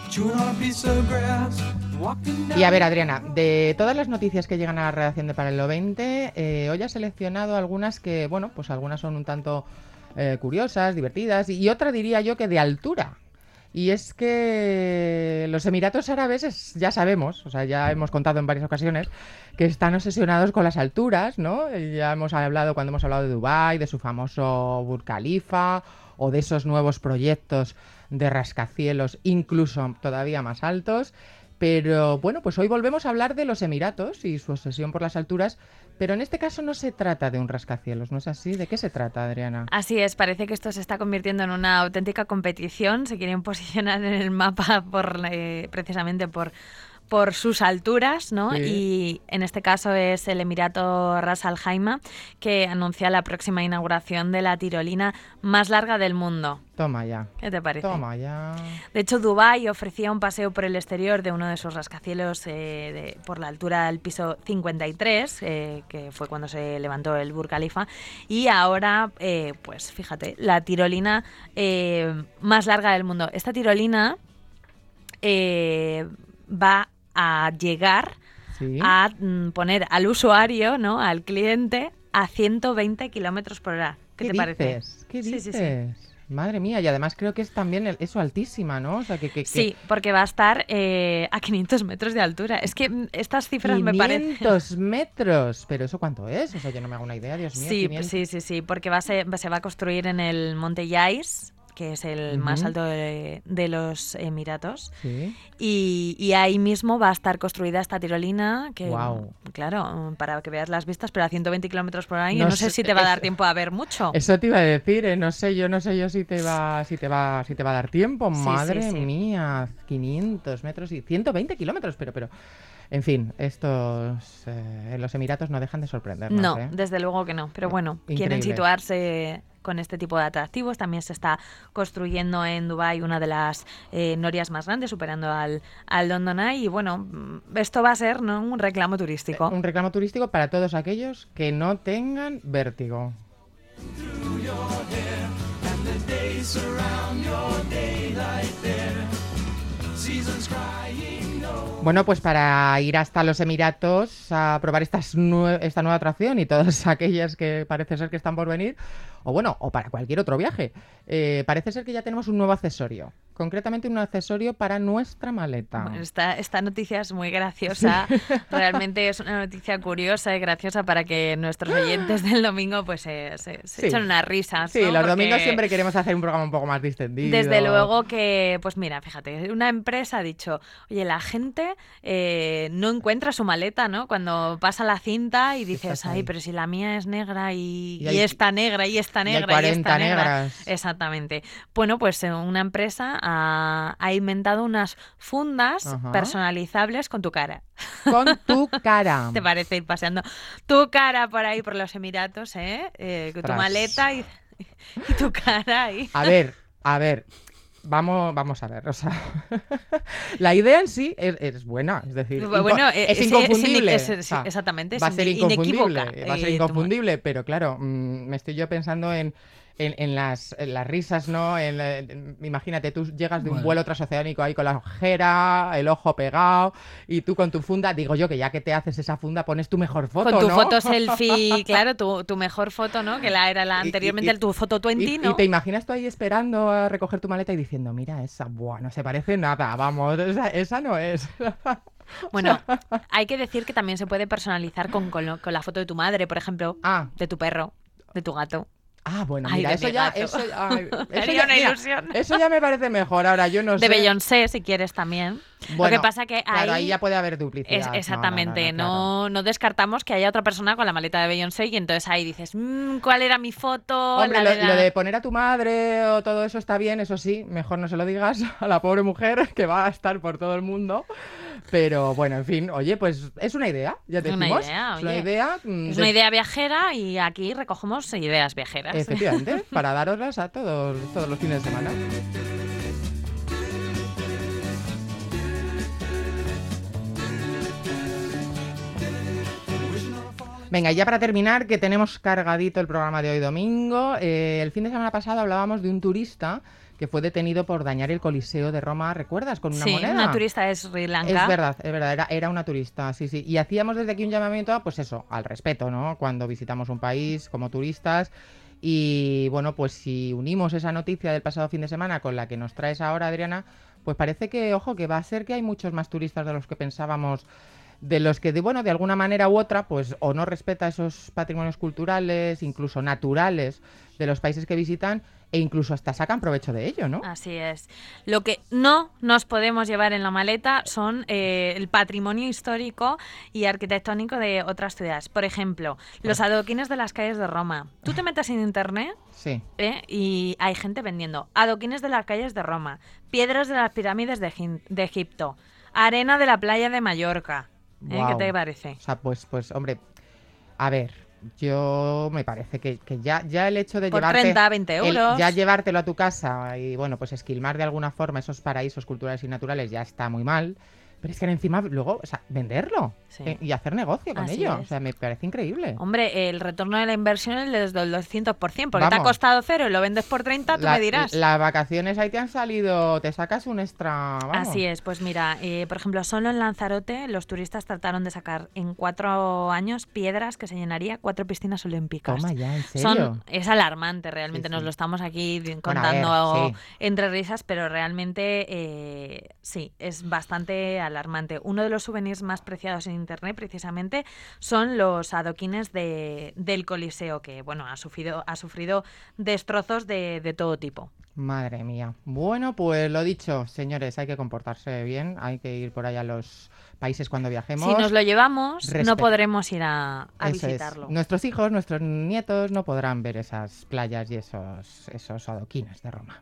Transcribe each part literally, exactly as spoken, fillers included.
Y a ver, Adriana, de todas las noticias que llegan a la redacción de Paralelo veinte, eh, hoy has seleccionado algunas que, bueno, pues algunas son un tanto eh, curiosas, divertidas, y otra diría yo que de altura. Y es que los Emiratos Árabes, es, ya sabemos, o sea, ya hemos contado en varias ocasiones, que están obsesionados con las alturas, ¿no? Ya hemos hablado, cuando hemos hablado de Dubái, de su famoso Burj Khalifa, o de esos nuevos proyectos de rascacielos, incluso todavía más altos. Pero bueno, pues hoy volvemos a hablar de los Emiratos y su obsesión por las alturas, pero en este caso no se trata de un rascacielos, ¿no es así? ¿De qué se trata, Adriana? Así es, parece que esto se está convirtiendo en una auténtica competición, se quieren posicionar en el mapa por eh, precisamente por... por sus alturas, ¿no? Sí. Y en este caso es el Emirato Ras Al Khaimah, que anuncia la próxima inauguración de la tirolina más larga del mundo. Toma ya. ¿Qué te parece? Toma ya. De hecho, Dubái ofrecía un paseo por el exterior de uno de sus rascacielos eh, de, por la altura del piso cincuenta y tres, eh, que fue cuando se levantó el Burj Khalifa, y ahora, eh, pues fíjate, la tirolina eh, más larga del mundo. Esta tirolina eh, va a llegar ¿Sí? a mm, poner al usuario, ¿no? Al cliente, a ciento veinte kilómetros por hora. ¿Qué, ¿Qué te dices? parece? ¿Qué dices? Sí, sí, sí. Madre mía, y además creo que es también el, eso altísima, ¿no? O sea, que, que, sí, que... porque va a estar eh, a quinientos metros de altura. Es que estas cifras me parecen... quinientos metros, pero ¿eso cuánto es? O sea, yo no me hago una idea, Dios mío. Sí, quinientos... sí, sí, sí, porque va a ser, se va a construir en el Monte Yais, que es el uh-huh. más alto de, de los Emiratos. ¿Sí? Y, y ahí mismo va a estar construida esta tirolina, que, wow. claro, para que veas las vistas, pero a ciento veinte kilómetros por hora, yo no no sé, sé si te va a dar eso, tiempo a ver mucho. Eso te iba a decir, ¿eh? No sé yo, no sé yo si te va, si te va, si te va a dar tiempo. Sí, Madre sí, sí. mía, quinientos metros y ciento veinte kilómetros, pero, pero... En fin, estos eh, los Emiratos no dejan de sorprendernos. No, ¿eh? desde luego que no. Pero bueno, Increíble. Quieren situarse con este tipo de atractivos. También se está construyendo en Dubái una de las eh, norias más grandes, superando al, al London Eye. Y bueno, esto va a ser, ¿no?, un reclamo turístico. Eh, un reclamo turístico para todos aquellos que no tengan vértigo. Bueno, pues para ir hasta los Emiratos a probar estas nue- esta nueva atracción y todas aquellas que parece ser que están por venir, o bueno, o para cualquier otro viaje, eh, parece ser que ya tenemos un nuevo accesorio, concretamente un accesorio para nuestra maleta. Bueno, esta, esta noticia es muy graciosa, sí. Realmente es una noticia curiosa y graciosa para que nuestros oyentes del domingo pues se, se, se sí. echen unas risas. Sí, ¿no? los Porque domingos siempre queremos hacer un programa un poco más distendido. Desde luego que, pues mira, fíjate, una empresa ha dicho, oye, la gente eh, no encuentra su maleta, ¿no? Cuando pasa la cinta y dices, ay, pero si la mía es negra y, y, hay, y esta negra y esta negra y, hay cuarenta y esta negra. Negras. Exactamente. Bueno, pues una empresa ha, ha inventado unas fundas Ajá. personalizables con tu cara. Con tu cara. ¿Te parece ir paseando tu cara por ahí por los Emiratos, eh? eh con tu maleta y, y tu cara ahí. A ver, a ver. Vamos, vamos a ver, o sea, la idea en sí es, es buena, es decir, bueno, es, es inconfundible. Es, es, es, exactamente, va a ser inconfundible, va a ser eh, inconfundible, pero claro, mmm, me estoy yo pensando en, en, en, las, en las risas, ¿no? En, en, imagínate, tú llegas de un bueno. vuelo transoceánico ahí con la ojera, el ojo pegado, y tú con tu funda, digo yo que ya que te haces esa funda, pones tu mejor foto, Con tu ¿no? foto selfie, claro, tu, tu mejor foto, ¿no? Que la era la anteriormente, y, y, tu foto veinte, y, ¿no? Y te imaginas tú ahí esperando a recoger tu maleta y diciendo, mira esa, buah, no se parece nada, vamos, esa, esa no es. Bueno, hay que decir que también se puede personalizar con, con, lo, con la foto de tu madre, por ejemplo, ah. de tu perro, de tu gato. Ah, bueno, ay, mira, eso ya, eso, ay, eso, ya, una mira, ilusión. eso ya me parece mejor. Ahora yo no de sé. De Beyoncé, si quieres también. Bueno, lo que pasa que claro, ahí, ahí ya puede haber duplicidad. Es, exactamente, no, no, no, no, claro. no descartamos que haya otra persona con la maleta de Beyoncé y entonces ahí dices, mmm, ¿cuál era mi foto? Hombre, la lo, de la... lo de poner a tu madre o todo eso está bien, eso sí, mejor no se lo digas a la pobre mujer que va a estar por todo el mundo. Pero bueno, en fin, oye, pues es una idea, ya te una decimos. Idea, es una idea. Es de... una idea viajera y aquí recogemos ideas viajeras. Efectivamente, para daroslas a todos, todos los fines de semana. Venga, ya para terminar, que tenemos cargadito el programa de hoy domingo. Eh, el fin de semana pasado hablábamos de un turista que fue detenido por dañar el Coliseo de Roma, ¿recuerdas? Con una sí, moneda. una turista de Sri Lanka. Es verdad, es verdad, era, era una turista, sí, sí. Y hacíamos desde aquí un llamamiento a, pues eso, al respeto, ¿no? Cuando visitamos un país como turistas. Y bueno, pues si unimos esa noticia del pasado fin de semana con la que nos traes ahora, Adriana, pues parece que, ojo, que va a ser que hay muchos más turistas de los que pensábamos, de los que, de, bueno, de alguna manera u otra, pues o no respeta esos patrimonios culturales, incluso naturales, de los países que visitan, e incluso hasta sacan provecho de ello, ¿no? Así es. Lo que no nos podemos llevar en la maleta son eh, el patrimonio histórico y arquitectónico de otras ciudades. Por ejemplo, los adoquines de las calles de Roma. Tú te metes en internet sí. ¿eh? y hay gente vendiendo adoquines de las calles de Roma, piedras de las pirámides de, Egin- de Egipto, arena de la playa de Mallorca. ¿Eh? Wow. ¿Qué te parece? O sea, pues, pues, hombre, a ver... Yo me parece que, que ya, ya el hecho de Por llevarte treinta, veinte euros. El, ya llevártelo a tu casa y bueno, pues esquilmar de alguna forma esos paraísos culturales y naturales ya está muy mal. Pero es que encima luego, o sea, venderlo sí. eh, y hacer negocio con Así ello. es. O sea, me parece increíble. Hombre, el retorno de la inversión es desde el doscientos por ciento, porque Vamos. te ha costado cero y lo vendes por treinta, tú la, me dirás. Las vacaciones ahí te han salido, te sacas un extra, vamos. Así es, pues mira, eh, por ejemplo, solo en Lanzarote los turistas trataron de sacar en cuatro años piedras que se llenaría cuatro piscinas olímpicas. Toma ya, ¿en serio? Son, es alarmante, realmente, sí, nos sí. lo estamos aquí Bueno, contando ver, sí. entre risas, pero realmente eh, sí, es bastante alarmante. Uno de los souvenirs más preciados en internet, precisamente, son los adoquines de, del Coliseo, que bueno, ha sufrido, ha sufrido destrozos de, de todo tipo. Madre mía. Bueno, pues lo dicho, señores, hay que comportarse bien, hay que ir por allá a los países cuando viajemos. Si nos lo llevamos, Respe- no podremos ir a, a Eso visitarlo. Es. Nuestros hijos, nuestros nietos no podrán ver esas playas y esos, esos adoquines de Roma.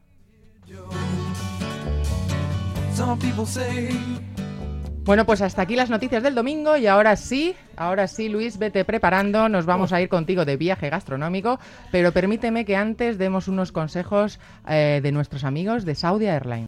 Bueno, pues hasta aquí las noticias del domingo y ahora sí, ahora sí, Luis, vete preparando, nos vamos a ir contigo de viaje gastronómico, pero permíteme que antes demos unos consejos eh, de nuestros amigos de Saudi Airlines.